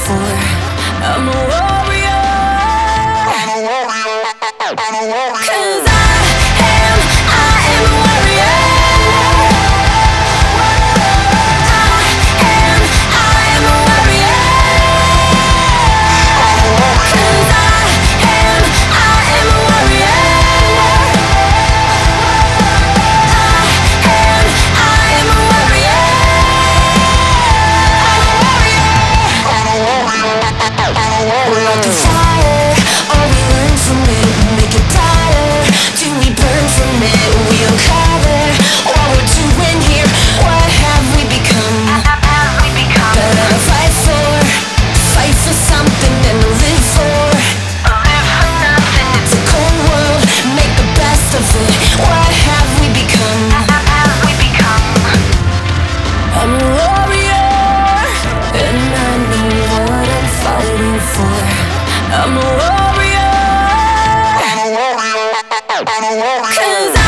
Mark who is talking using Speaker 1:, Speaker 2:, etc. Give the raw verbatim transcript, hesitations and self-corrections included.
Speaker 1: for. I'm a warrior. Cause I am, I am a warrior. I am, I am a warrior. Cause I am, I am a warrior. I am, I am a warrior. We're like a fire, all we learn from it, make it brighter, till we burn from it. We uncover what we're doing here. What have we become? Better to fight for, fight for something than to live for. It's a cold world, make the best of it. What have we become? I'm a warrior, and I know what I'm fighting for. I'm a warrior. Cause